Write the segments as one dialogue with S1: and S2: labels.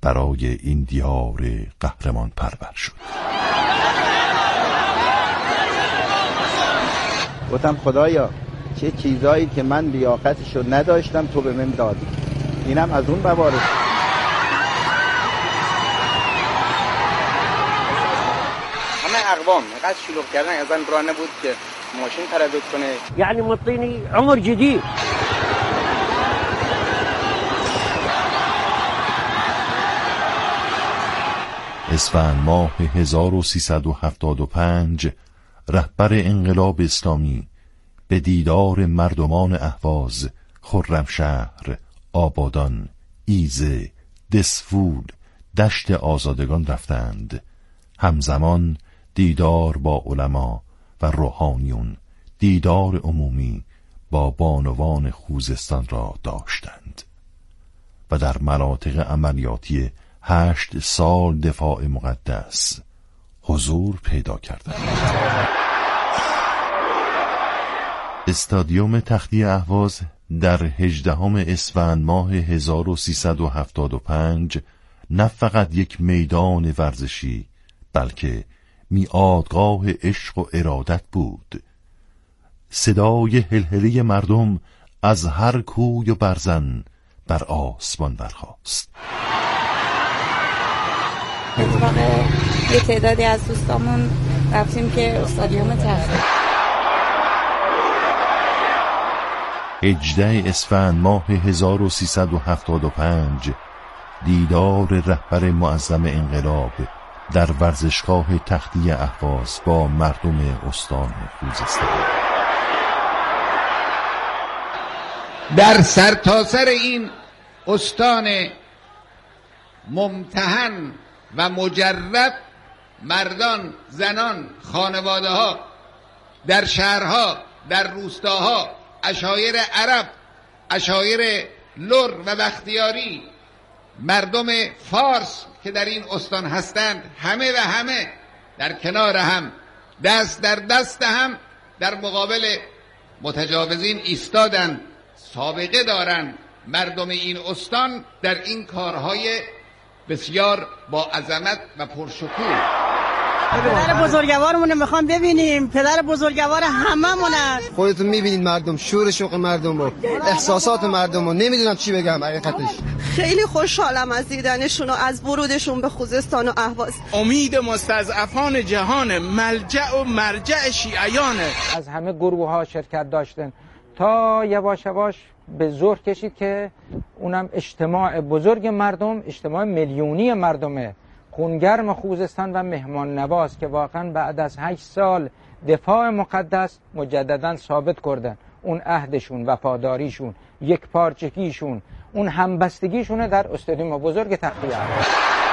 S1: برای این دیار قهرمان پرور شد.
S2: گفتم خدایا چه چیزایی که من لیاقتشو نداشتم تو به من دادی، اینم از اون موارد. همه اقوام اینقدر شلوغ کردن ازن راه نبود که ماشین تردد کنه،
S3: یعنی مطینی عمر جدید.
S1: اسفند ماه 1375 رهبر انقلاب اسلامی به دیدار مردمان اهواز، خرمشهر، آبادان، ایزه، دسفول، دشت آزادگان رفتند. همزمان دیدار با علما و روحانیون، دیدار عمومی با بانوان خوزستان را داشتند و در مناطق عملیاتی 8 سال دفاع مقدس حضور پیدا کردند. استادیوم تختی اهواز در 18 اسفند ماه 1375 نه فقط یک میدان ورزشی بلکه میعادگاه عشق و ارادت بود. صدای هلهله مردم از هر کوی و برزن بر آسمان برخاست.
S4: اتفاقا یه تعدادی از دوستامون رفتیم که استادیوم تختی
S1: 18 اسفند ماه 1375 دیدار رهبر معظم انقلاب در ورزشگاه تختی اهواز با مردم استان خوزستان.
S5: در سرتاسر این استان ممتحن و مجرب، مردان، زنان، خانواده ها در شهرها، در روستاها، عشایر عرب، عشایر لر و بختیاری، مردم فارس که در این استان هستند، همه و همه در کنار هم، دست در دست هم در مقابل متجاوزین ایستادند. سابقه دارند مردم این استان در این کارهای بسیار با عظمت و پرشکوه.
S6: پدر بزرگوارمونه میخوام ببینیم، پدر بزرگوار هممونه.
S7: خودتون میبینید مردم، شور شوق مردم رو، احساسات مردم رو، نمیدونم چی بگم حقیقتش.
S8: خیلی خوشحالم از دیدنشون و از ورودشون به خوزستان و اهواز.
S9: امید مستضعفان جهان، ملجأ و مرجع شیعیانه.
S10: از همه گروه ها شرکت داشتن تا یواش یواش به زور کشید که اونم اجتماع بزرگ مردم، اجتماع میلیونی مردمه، خونگرم خوزستان و مهمان نواز که واقعا بعد از 8 سال دفاع مقدس مجددا ثابت کردن اون عهدشون، وفاداریشون، یک پارچگیشون، اون همبستگیشون در استادیوم بزرگ تختی اهواز.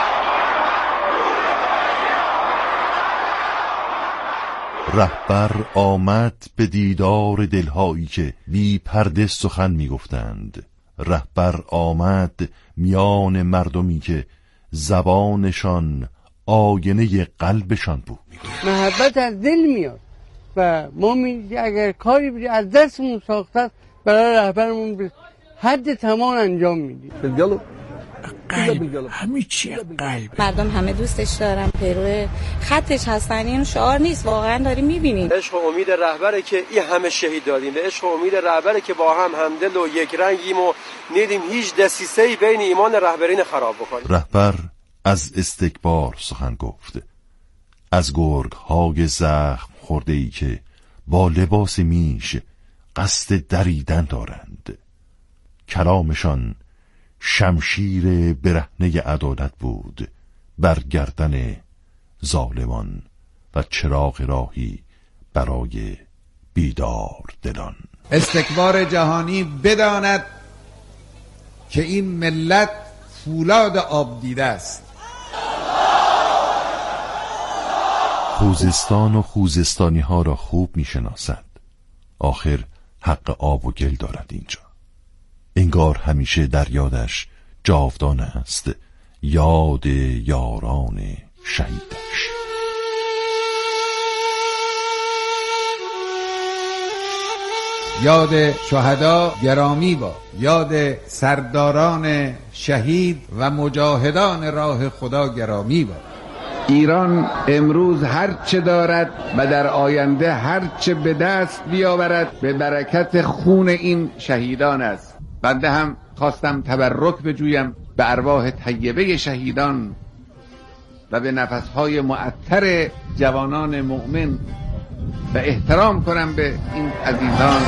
S1: رهبر آمد به دیدار دلهایی که بی پرده سخن می گفتند. رهبر آمد میان مردمی که زبانشان آینه قلبشان بود.
S11: محبت از دل میاد و ما اگر کاری از دستمون ساخته برای رهبرمون به حد تمام انجام میدیم.
S9: قلب، همه چی قلب.
S4: مردم همه دوستش دارن، پیرو خطش هستن. این شعار نیست، واقعا داریم میبینیم.
S12: عشق و امید رهبره که این همه شهید دادیم، عشق و امید رهبره که با هم همدل و یک رنگیم و نیدیم هیچ دسیسه‌ای بین ایمان رهبرین خراب بکنیم.
S1: رهبر از استکبار سخن گفت، از گرگ‌های زخم خورده‌ای که با لباس میش قصد دریدن دارند. کلامشان شمشیر برهنه عدالت بود بر گردن ظالمان و چراغ راهی برای بیدار دلان.
S5: استکبار جهانی بداند که این ملت فولاد آب دیده است.
S1: خوزستان و خوزستانی ها را خوب می شناسد. آخر حق آب و گل دارد اینجا. انگار همیشه در یادش جاودان است یاد یاران شهیدش.
S5: یاد شهدا گرامی باد، یاد سرداران شهید و مجاهدان راه خدا گرامی باد. ایران امروز هر چه دارد و در آینده هر چه به دست بیاورد به برکت خون این شهیدان است. بنده هم خواستم تبرک بجویم به ارواح طیبه شهیدان و به نفسهای معطر جوانان مؤمن و احترام کنم به این عزیزان.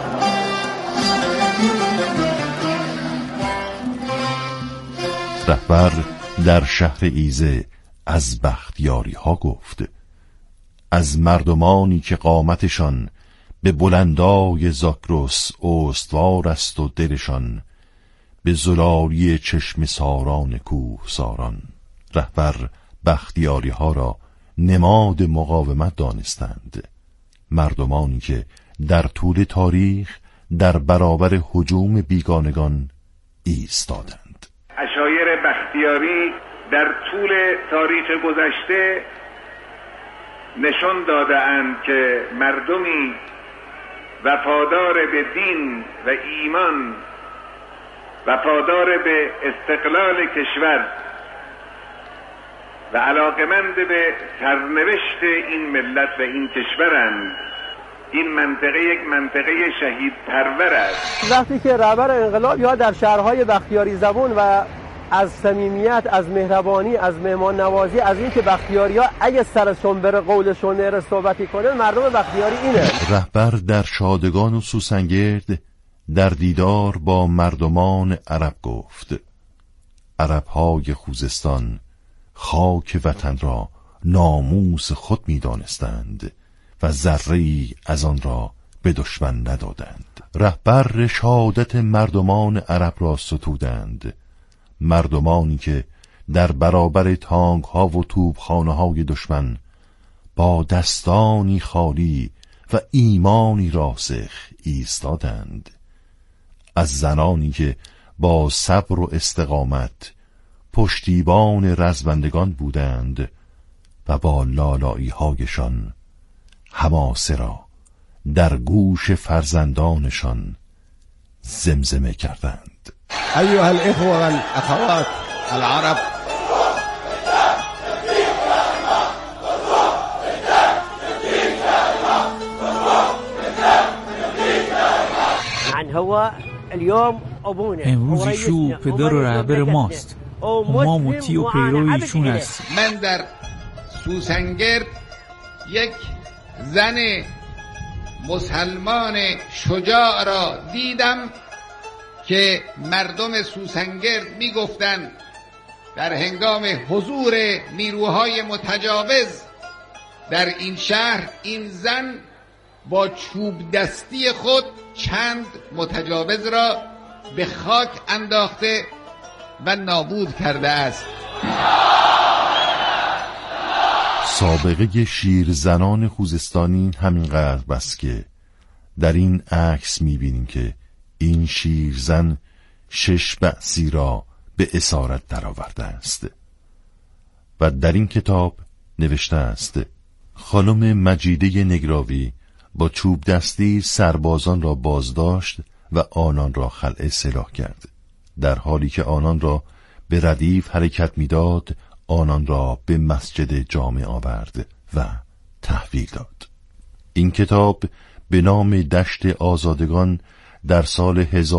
S1: رهبر در شهر ایزه از بختیاری ها گفت، از مردمانی که قامتشان به بلندای زاگرس استوار است و دلشان به زلالی چشم ساران کوه ساران. رهبر بختیاری ها را نماد مقاومت دانستند، مردمانی که در طول تاریخ در برابر هجوم بیگانگان ایستادند.
S13: عشایر بختیاری در طول تاریخ گذشته نشان داده‌اند که مردمی وفادار به دین و ایمان، وفادار به استقلال کشور و علاقمند به سرنوشت این ملت و این کشورند. این منطقه یک منطقه شهید پرور است.
S12: وقتی که رهبر انقلاب یا در شهرهای بختیاری زبون و از صمیمیت، از مهربانی، از مهمان نوازی، از این که بختیاریا اگه سرشون بره قولشون نره صحبتی کنه، مردم بختیاری اینه.
S1: رهبر در شادگان و سوسنگرد در دیدار با مردمان عرب گفت، عرب‌های خوزستان خاک وطن را ناموس خود می دانستند و ذره‌ای از آن را به دشمن ندادند. رهبر شهادت مردمان عرب را ستودند، مردمانی که در برابر تانک ها و توپخانه های دشمن با دستانی خالی و ایمانی راسخ ایستادند، از زنانی که با صبر و استقامت پشتیبان رزمندگان بودند و با لالایی هایشان حماسه را در گوش فرزندانشان زمزمه کردند.
S5: ایها الاخوه والاخوات العرب،
S14: امروز ایشو پدر و رهبر ماست و ما مطیع و پیرو ایشون هستیم.
S5: من در سوسنگرد یک زن مسلمان شجاع را دیدم که مردم سوسنگرد میگفتند در هنگام حضور نیروهای متجاوز در این شهر، این زن با چوب دستی خود چند متجاوز را به خاک انداخته و نابود کرده است.
S1: سابقه شیرزنان خوزستانی همینقدر بس که در این عکس میبینیم که این شیرزن 6 بعثی را به اسارت درآورده است و در این کتاب نوشته است خانم مجیده نگراوی با چوب دستی سربازان را بازداشت و آنان را خلع سلاح کرد. در حالی که آنان را به ردیف حرکت میداد، آنان را به مسجد جامع آورد و تحویل داد. این کتاب به نام دشت آزادگان در سال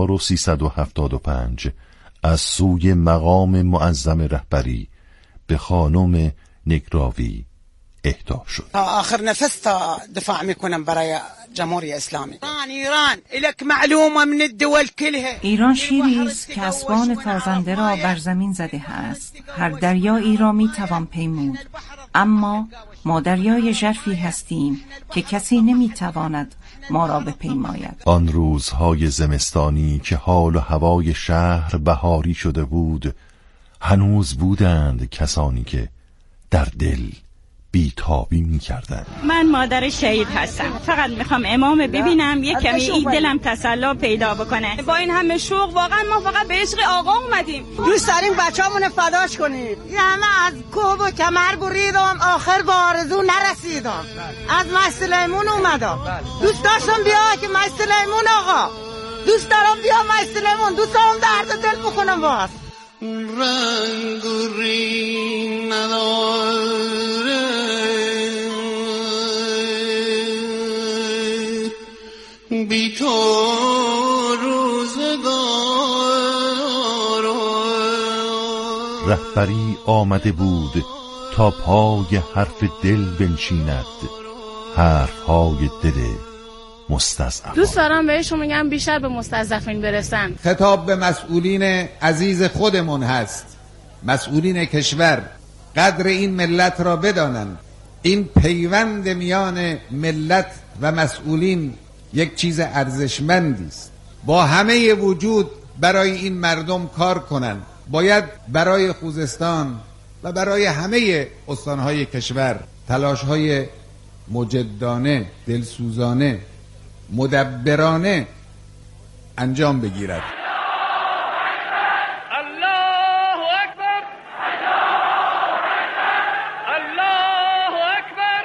S1: 1375 از سوی مقام معظم رهبری به خانم نگراوی اهدا شد.
S6: آخر نفس تا دفاع میکنم برای جمهوری اسلامی. ایران الک معلومه من الدول كلها.
S15: ایران شیری است که اسبان تازنده را بر زمین زده است. هر دریایی را میتوان پیمود، اما ما دریای ژرفی هستیم که کسی نمیتواند ما را بپیماید.
S1: آن روزهای زمستانی که حال و هوای شهر بهاری شده بود، هنوز بودند کسانی که در دل بیتابی می‌کردند.
S16: من مادر شهید هستم، فقط میخوام امام ببینم، یک کمی این دلم تسلا پیدا بکنه.
S6: با این همه شوق واقعا ما فقط به عشق آقا اومدیم. دوست داریم بچه‌مون فداش کنید. همه از کوه و کمر بریدم، آخر به آرزو نرسیدم. از مسلیمون اومدم. دوست داشتم بیا که مسلیمون آقا، دوست دارم بیا مسلیمون، دوست دارم درد دل بکنم باز.
S17: رنگ و ری نداره بی تو روزگار.
S1: رهبری آمده بود تا پای حرف دل بنشیند، حرفهای دل مستضعفان.
S18: دوست دارم بهشون میگم بیشتر به مستضعفین برسن. خطاب
S5: به مسئولین عزیز خودمون هست، مسئولین کشور، قدر این ملت را بدانند. این پیوند میان ملت و مسئولین یک چیز ارزشمندی است. با همه وجود برای این مردم کار کنند. باید برای خوزستان و برای همه استانهای کشور تلاش‌های مجدانه، دلسوزانه، مدبرانه انجام بگیرد.
S17: الله اکبر، الله اکبر.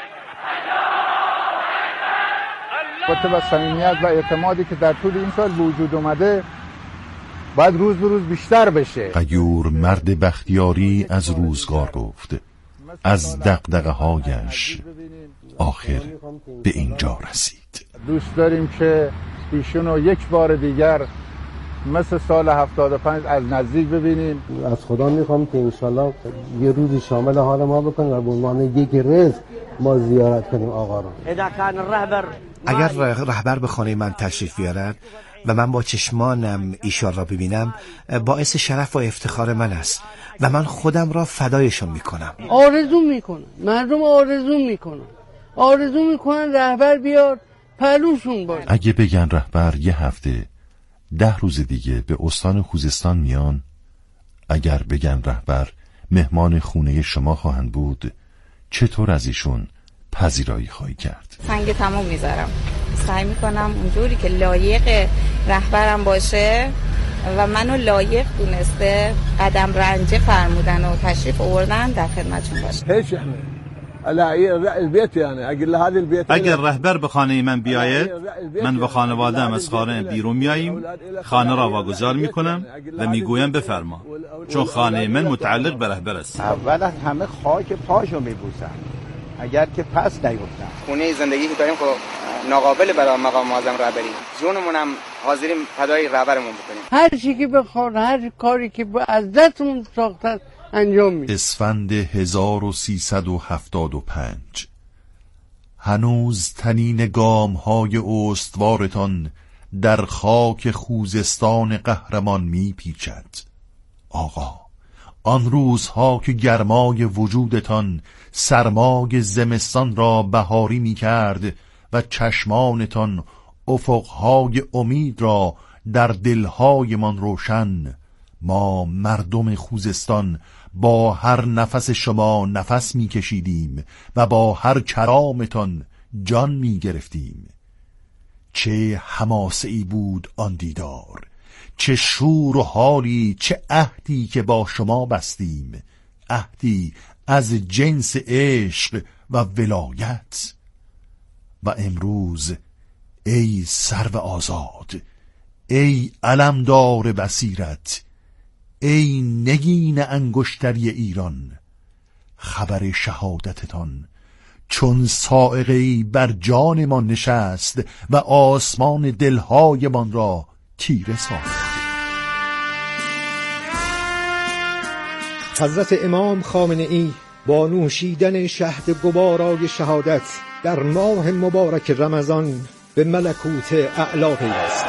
S19: با صمیمیت و اعتمادی که در طول این سال وجود اومده باید روز به روز بیشتر بشه.
S1: غیور مرد بختیاری از روزگار گفت، از دغدغه‌هایش آخر به اینجا رسید.
S19: دوست داریم که ایشونو یک بار دیگر مثل سال 75 از نزدیک ببینیم.
S20: از خدا میخوام که انشالله یه روزی شامل حال ما بکنیم و به عنوان یک رزق ما زیارت کنیم آقا را.
S21: اگر رهبر به خانه من تشریف بیارد و من با چشمانم ایشان را ببینم، باعث شرف و افتخار من است و من خودم را فدایشون میکنم.
S11: آرزو میکنن، مردم آرزو میکنن رهبر بیار پهلوشون باشه.
S1: اگه بگن رهبر یه هفته 10 روز دیگه به استان خوزستان میان، اگر بگن رهبر مهمان خونه شما خواهند بود، چطور از ایشون پذیرایی خواهی کرد؟
S4: سنگ تموم میذارم، سعی میکنم اونجوری که لایق رهبرم باشه و منو لایق دونسته قدم رنجه فرمودن و تشریف آوردن در خدمتشون باشه.
S22: اگر رهبر به خانه من بیاید، من و خانواده‌ام از خانه بیرون میاییم، خانه را واگذار میکنم و میگویم بفرما، چون خانه من متعلق به رهبر است.
S2: اول از همه خاک پاشو میبوسم اگر که پس نیفتم.
S23: خونه زندگی که داریم خب ناقابل برای مقام معظم رهبری، جونمون هم حاضریم فدای رهبرمون بکنیم.
S11: هر چی که بخواد، هر کاری که از دستمون ساخته انجام میدیم.
S1: اسفند 1375 هنوز تنین گام‌های استوارتان در خاک خوزستان قهرمان میپیچد. آقا، آن روزها که گرمای وجودتان سرمای زمستان را بهاری میکرد و چشمانتان افقهای امید را در دلهایمان روشن، ما مردم خوزستان با هر نفس شما نفس میکشیدیم و با هر کلامتان جان میگرفتیم. چه حماسه‌ای بود آن دیدار، چه شور و حالی، چه عهدی که با شما بستیم، عهدی از جنس عشق و ولایت. و امروز ای سرو آزاد، ای علمدار بصیرت، ای نگین انگشتری ایران، خبر شهادتتان چون صاعقه‌ای بر جانمان نشست و آسمان دلهایمان را تیره ساخت.
S24: حضرت امام خامنه‌ای با نوشیدن شهد گوارای شهادت در ماه مبارک رمضان به ملکوت اعلی پیوست.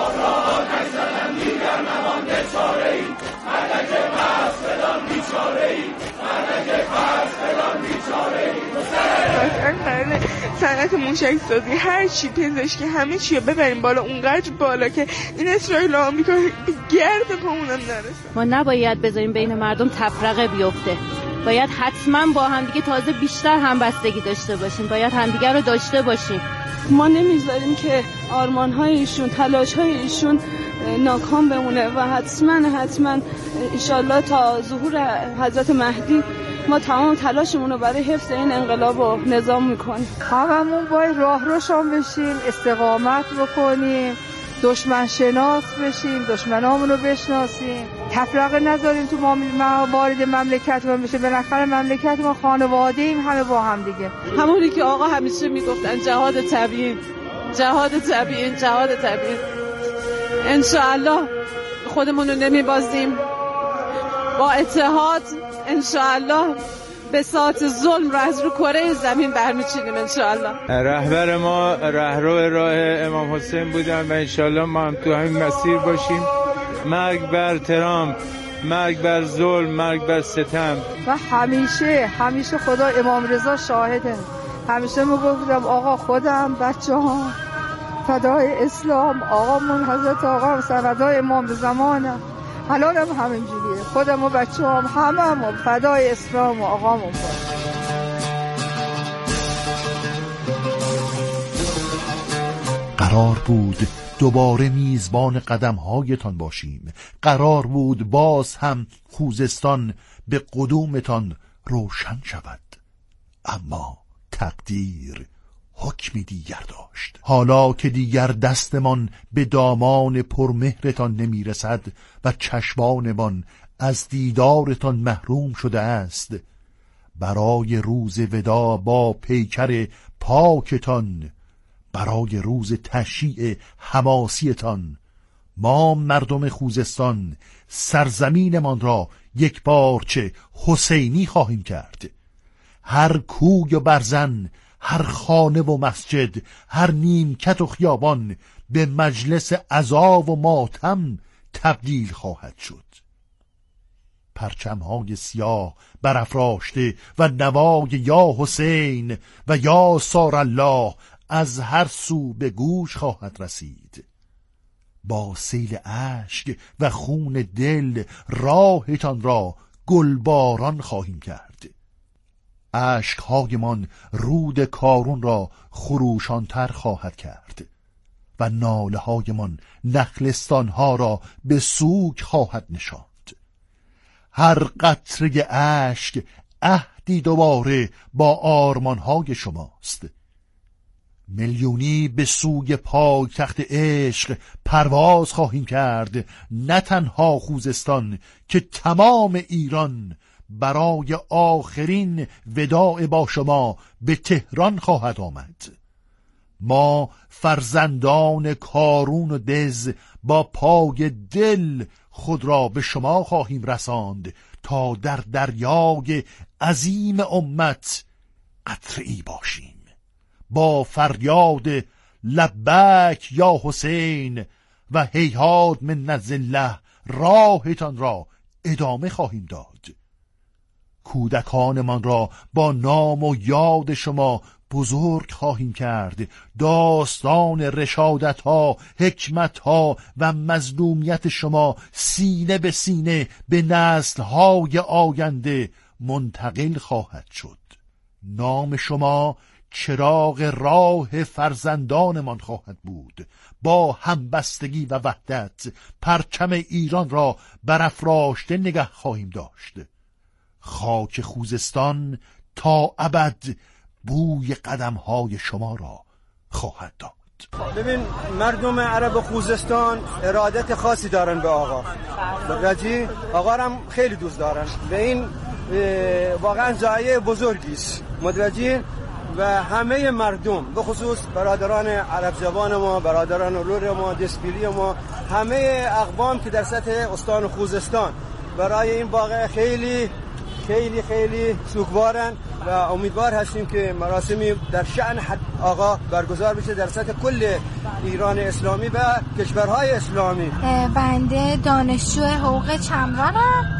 S25: صنعت موشک سازی، هر چی، پزشکی، همه چی رو ببریم بالا، اونقدر بالا که این اسرائیل و آمریکا گرد پامونم نرسه.
S18: ما نباید بذاریم بین مردم تفرقه بیفته،
S3: باید حتما با همدیگه تازه بیشتر همبستگی داشته باشیم، باید همدیگه رو داشته باشیم.
S25: ما نمیذاریم که آرمان‌های ایشون، تلاش‌های ایشون ناکام بمونه و حتما انشالله تا ظهور حضرت مهدی ما تمام تلاشمون رو برای حفظ این انقلاب و نظام میکنیم.
S6: هممون باید راه روشن بشیم، استقامت بکنیم، دشمن شناس بشیم، دشمنامون رو بشناسیم، تفرقه نذاریم تو وارد مملکت ما بشه. بالاخره مملکت ما خانواده ایم، همه با هم دیگه.
S25: همونی که آقا همیشه میگفتن جهاد طبیعی، جهاد طبیعی، جهاد طبیعی. انشاءالله خودمون رو نمیبازیم، با اتحاد انشاءالله به ساعت ظلم رو از رو کره زمین برمیچینیم انشاءالله.
S7: رهبر ما رهرو راه امام حسین بودن و انشاءالله ما هم تو همین مسیر باشیم. مرگ بر ترامپ، مرگ بر ظلم، مرگ بر ستم.
S6: و همیشه خدا امام رضا شاهده. همیشه میگفتم آقا خودم، بچه ها فدای اسلام، آقامون حضرت آقا فدای امام زمانم. الان هم همینجوریه، خودم و بچه هم فدای اسلام و آقامون.
S1: قرار بود دوباره میزبان قدمهایتان باشیم، قرار بود باز هم خوزستان به قدومتان روشن شود، اما تقدیر حکمی دیگر داشت. حالا که دیگر دستمان به دامان پرمهرتان نمیرسد و چشمانمان از دیدارتان محروم شده است، برای روز ودا با پیکر پاکتان، برای روز تشییع حماسیتان، ما مردم خوزستان سرزمینمان را یک بارچه حسینی خواهیم کرد. هر کوی و برزن، هر خانه و مسجد، هر نیمکت و خیابان به مجلس عزا و ماتم تبدیل خواهد شد. پرچمهای سیاه برافراشته و نوای یا حسین و یا سار الله از هر سو به گوش خواهد رسید. با سیل اشک و خون دل راهتان را گلباران خواهیم کرد. اشک‌هایمان رود کارون را خروشانتر خواهد کرد و ناله‌هایمان نخلستانها را به سوگ خواهد نشاند. هر قطره اشک عهدی دوباره با آرمانهای شماست. میلیونی به سوی پایتخت عشق پرواز خواهیم کرد، نه تنها خوزستان که تمام ایران برای آخرین وداع با شما به تهران خواهد آمد. ما فرزندان کارون و دز با پای دل خود را به شما خواهیم رساند تا در دریای عظیم امت قطره‌ای باشیم. با فریاد لبک یا حسین و هیهات من نزله راهتان را ادامه خواهیم داد. کودکانمان را با نام و یاد شما بزرگ خواهیم کرد. داستان رشادت ها، حکمت ها و مظلومیت شما سینه به سینه به نسل های آینده منتقل خواهد شد. نام شما چراغ راه فرزندانمان خواهد بود. با همبستگی و وحدت پرچم ایران را برافراشته نگه خواهیم داشت. خاک خوزستان تا ابد بوی قدم‌های شما را خواهد داد.
S12: ببین مردم عرب خوزستان ارادت خاصی دارن به آقا رجی. آقا هم خیلی دوست دارن. به این واقعا جایه بزرگی است مدرجین و همه مردم به خصوص برادران عرب زبان ما، برادران اولور ما، دسپیلی ما، همه اقوام که در سطح استان خوزستان برای این واقعه خیلی خیلی خیلی سوگوارن و امیدوار هستیم که مراسمی در شأن آقا برگزار بشه در سطح کل ایران اسلامی و کشورهای اسلامی.
S8: بنده دانشجو حقوق چمرانم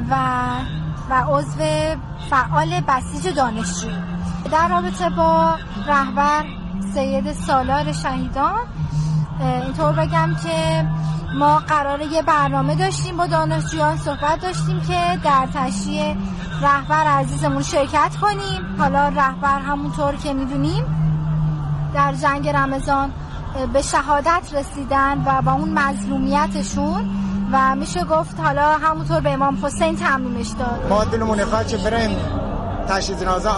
S8: و عضو فعال بسیج دانشجو. در رابطه با رهبر سید سالار شهیدان اینطور بگم که ما قراره یه برنامه داشتیم با دانشجویان، صحبت داشتیم که در تشییع رهبر عزیزمون شرکت کنیم. حالا رهبر همونطور که میدونیم در جنگ رمضان به شهادت رسیدن و با اون مظلومیتشون و میشه گفت حالا همونطور به امام حسین تعمیمش داد.
S2: ما دلمون میخواد که بریم تشییع جنازه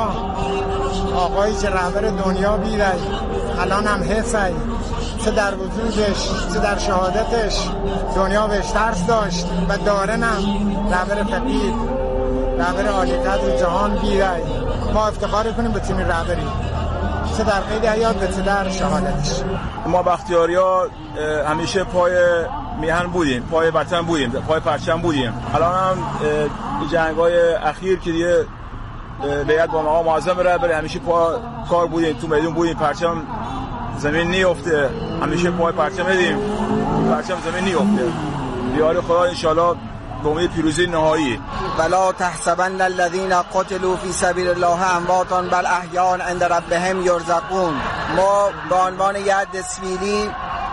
S2: آقایی که رهبر دنیا بیره، الان هم حسه چه در وجودش چه در شهادتش دنیا بهش ترس داشت و داره نم رهبر فقیر، رهبر عالی قدر جهان بیره. ما افتخار کنیم به تیم رهبری چه در قید حیات و چه در شهادتش.
S9: ما بختیاریا همیشه پای میهن بودیم، پای وطن بودیم، پای پرچم بودیم. الان هم جنگ‌های اخیر که دیگه بیعت با مقام معظم رهبری همیشه پای کار بودیم، تو میدون بودیم، پرچم زمین نیفته، همیشه پای پرچم بدیم، پرچم زمین نیفته. بیار خدا انشالله به امید پیروزی نهایی.
S10: ولا تحسبن الذين قتلوا في سبيل الله امواتا بل احیاء عند ربهم یرزقون. ما به عنوان یه دسویلی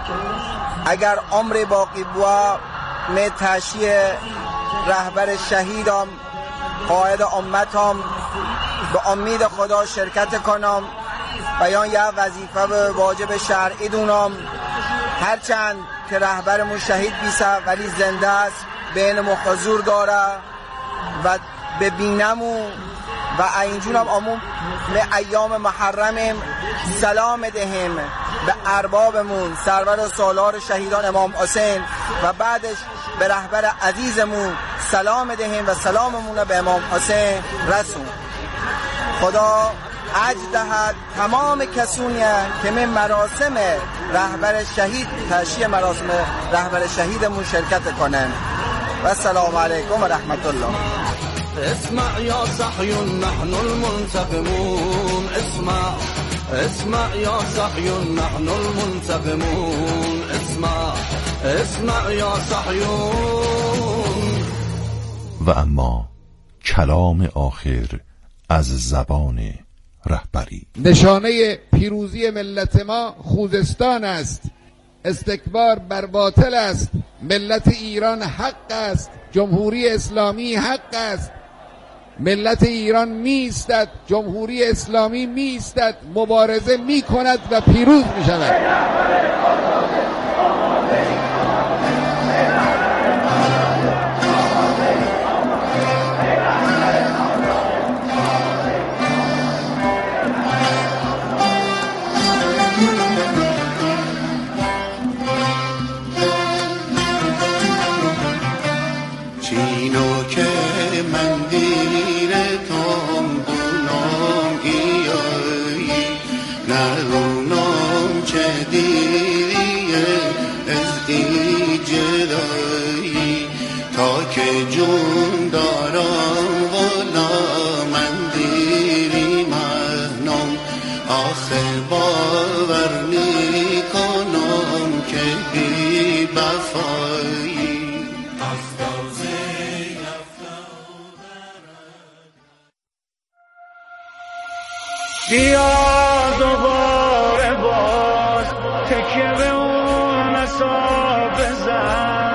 S10: اگر عمر باقی بود می تشییع رهبر شهیدم قائد امتم به امید خدا شرکت کنم. بیان یه وظیفه و واجب شرعی دونم، هرچند که رهبرمون شهید بیسه ولی زنده است، بین حضور داره و ببینمون و اینجونم امون به ایام محرمیم سلام دهیم به اربابمون سرور و سالار شهیدان امام حسین و بعدش به رهبر عزیزمون سلام دهیم و سلاممون به امام حسین رسون. خدا اجر دهد تمام کسانی که من مراسم رهبر شهید تشییع مراسم رهبر شهیدمون شرکت کنن. و السلام علیکم و رحمت الله.
S17: اسمع یا صحیون نحن المنتقمون، اسمع یا صحیون نحن المنتقمون، اسمع یا صحیون.
S1: و اما کلام آخر از زبان رهبری.
S5: نشانه پیروزی ملت ما خوزستان است، استکبار بر باطل است، ملت ایران حق است، جمهوری اسلامی حق است، ملت ایران میستد، جمهوری اسلامی میستد، مبارزه میکند و پیروز میشود.
S17: که جون دارم والا من دیری مهنم، آخه باور میکنم که بی وفایی بیا دوباره باز تکیه به اون اصاب بزن.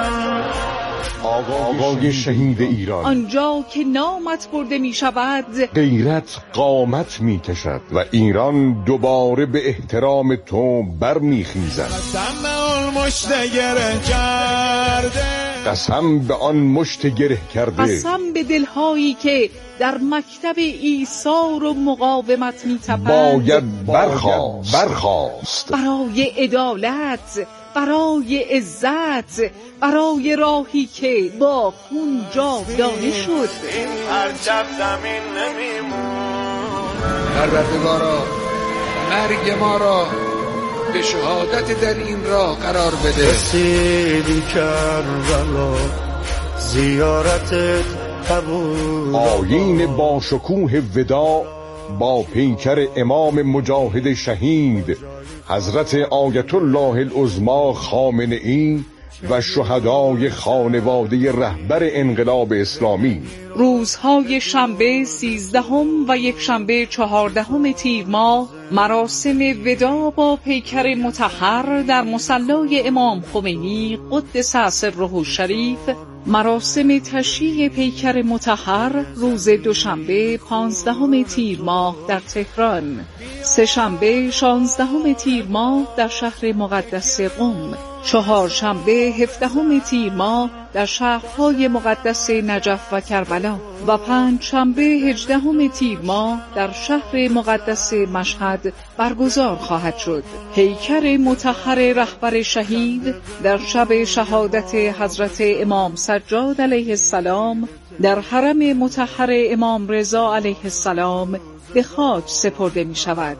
S1: آقای شهید ایران،
S13: آنجا که نامت برده می شود
S1: غیرت قامت می کشد و ایران دوباره به احترام تو بر می خیزد.
S17: قسم به آن مشت گره کرده،
S1: قسم به آن مشت گره کرده،
S13: قسم به دلهایی که در مکتب ایثار و مقاومت می تپند
S1: باید برخاست
S13: برای عدالت، برای عزت، برای راهی که با خون جاودانه شد.
S17: این پرچم زمین نمیمونه.
S5: پروردگارا مرگ ما را به شهادت در این راه قرار بده.
S17: رسیدی کربلا زیارتت قبول،
S1: آیین با شکوه وداع با پیکر امام مجاهد شهید حضرت آیت الله العظمی خامنه‌ای و شهدای خانواده رهبر انقلاب اسلامی.
S13: روزهای شنبه 13 و یکشنبه 14 تیر ماه مراسم وداع با پیکر مطهر در مصلی امام خمینی قدس سره الشریف، مراسم تشییع پیکر مطهر روز دوشنبه 15 تیر ماه در تهران، سه‌شنبه 16 تیر ماه در شهر مقدس قم، چهارشنبه 17 تیر ماه در شهرهای مقدس نجف و کربلا و پنجشنبه 18 تیر ماه در شهر مقدس مشهد برگزار خواهد شد. پیکر مطهر رهبر شهید در شب شهادت حضرت امام سجاد علیه السلام در حرم مطهر امام رضا علیه السلام به خاک سپرده می شود.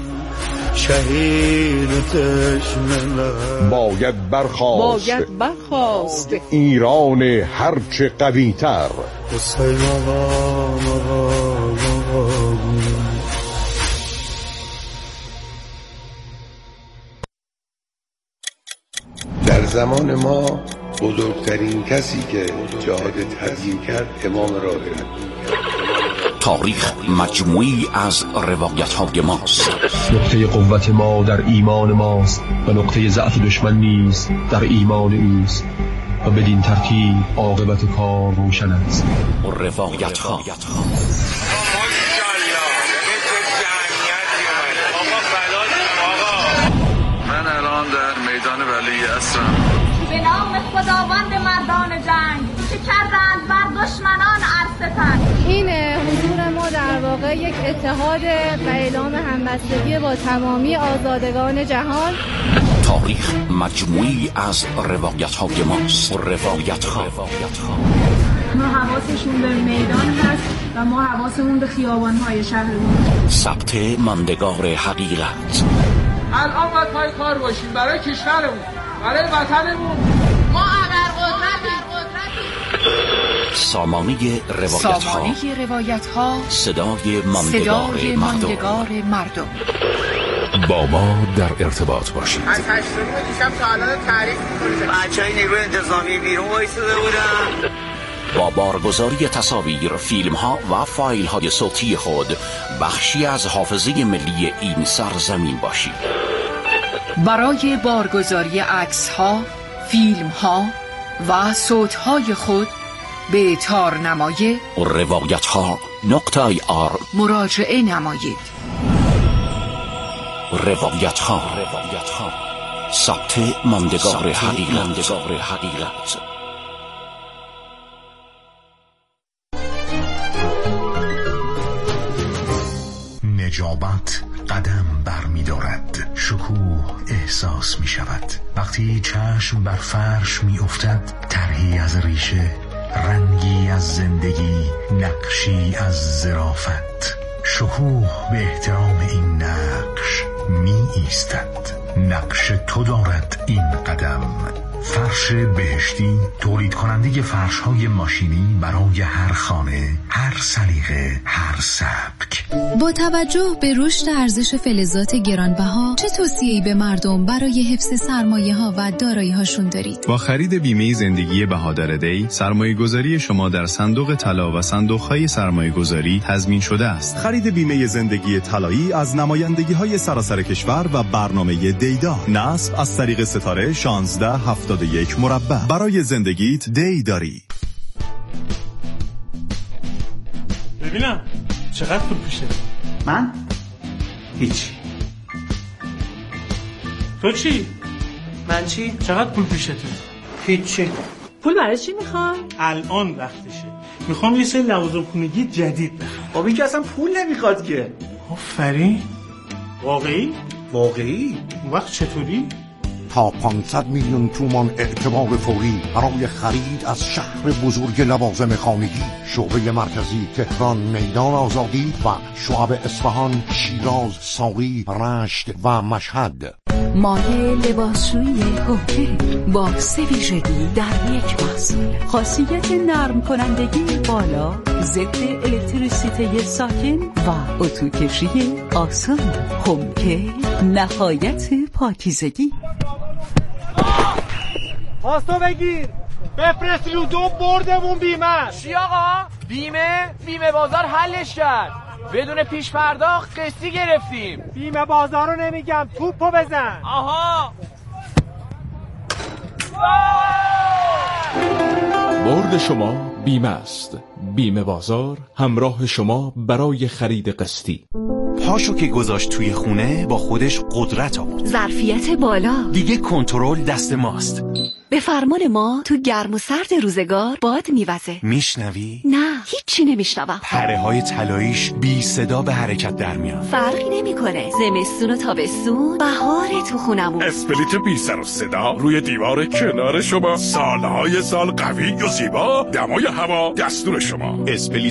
S14: شهید تشنه باید برخاست ایران هرچه قوی تر.
S15: در زمان ما بزرگترین کسی که جهاد تبیین کرد امام راهب.
S16: تاریخ مجموعی از روایت‌های ماست.
S19: نقطه قوت ما در ایمان ماست و نقطه ضعف دشمن نیز در ایمان اوست و بدین ترتیب عاقبت کار روشن است.
S16: روایت‌ها
S20: من الان در میدان ولی عصرم.
S26: به نام خداوند مردان جنگ که کردند بر دشمنان عرصتن.
S8: این حضور ما در واقع یک اتحاد و اعلام همبستگی با تمامی آزادگان جهان.
S16: تاریخ مجموعی از روایت‌های ماست. روایت‌ها
S26: ما حواسشون به میدان هست و ما حواسمون به خیابان‌های شهرمون.
S16: ثبت ماندگار حقیقت.
S26: الان باید پای کار باشیم برای کشورمون، برای وطنمون. ما ابرقدرتیم.
S16: سامانه روایت‌ها، صدای ماندگار مردم.
S19: با ما در ارتباط باشید.
S26: از 8 دیشب تا الان تعریف می‌کنید.
S10: بچه‌های نیروی انتظامی بیرون وایساده بودن.
S16: با بارگذاری تصاویر، فیلم‌ها و فایل‌های صوتی خود بخشی از حافظه ملی این سرزمین باشید.
S13: برای بارگذاری عکس‌ها، فیلم‌ها و صوت‌های خود به تارنمای
S16: روایت‌ها.ir
S13: مراجعه نمایید.
S16: روایت‌ها، ثبت ماندگار حقیقت.
S27: نجابت قدم بر می دارد، شکوه احساس می شود وقتی چشم بر فرش می افتد. طرحی از ریشه، رنگی از زندگی، نقشی از ظرافت. شکوه به احترام این نقش می ایستد. نقش تو دارد این قدم. فرش بهشتی، تولید کننده فرش های ماشینی برای هر خانه، هر سلیقه، هر سبک.
S28: با توجه به رشد ارزش فلزات گرانبها، چه توصیه‌ای به مردم برای حفظ سرمایه‌ها و دارایی‌هاشون دارید؟
S29: با خرید بیمه زندگی بهادر دی، سرمایه‌گذاری شما در صندوق طلا و صندوق‌های سرمایه‌گذاری تضمین شده است.
S30: خرید بیمه زندگی طلایی از نمایندگی‌های سراسر کشور و برنامه دیدا. نصب از طریق ستاره 1671 مربع. برای زندگیت دی داری.
S31: ببینم چقدر پول پیشه؟
S10: من؟ هیچ.
S31: تو چی؟
S10: من چی؟
S31: چقدر پول پیشته؟
S10: هیچی.
S31: پول برای چی میخوای؟ الان وقتشه. میخوام یه سری لوازم خونگی جدید بخرم.
S10: خب این که اصلا پول نمیخواد که.
S31: آفرین. واقعی؟
S10: واقعی؟
S31: اون وقت چطوری؟
S29: تا 500 میلیون تومان اعتبار فوری برای خرید از شهر بزرگ لوازم خانگی. شعبه مرکزی تهران، میدان آزادی و شعب اصفهان، شیراز، ساقی، رشت و مشهد.
S32: مایه لباسشویی هوکه با 3 ویژگی در یک محصول. خاصیت نرم کنندگی بالا، ضد الکتریسیته ساکن و اتوکشی آسان. هوکه نهایت پاکیزگی.
S10: پاستو بگیر، بفرست رو 2 بردمون بیمه. چی آقا؟ بیمه بازار حلش کرد.
S3: بدون پیش پرداخت قسطی گرفتیم.
S4: بیمه بازار رو نمیگم، توپو بزن.
S3: آها.
S6: برد شما بیمه است. بیمه بازار همراه شما برای خرید قسطی.
S7: پاشو که گذاشت توی خونه با خودش قدرت آورد.
S11: ظرفیت بالا.
S7: دیگه کنترل دست ماست.
S11: به فرمان ما تو گرم و سرد روزگار باد میوزه.
S7: میشنوی؟
S11: نه، هیچی نمیشنوم.
S7: پره های طلاییش بی صدا به حرکت در میاد.
S11: فرقی نمیکنه. زمستون و تابستون بهار تو خونمون.
S12: اسپلیت بی سر و صدا روی دیوار کنار شما، سالهای سال قوی و زیبا، دمای هوا دستور شما. اسپلیت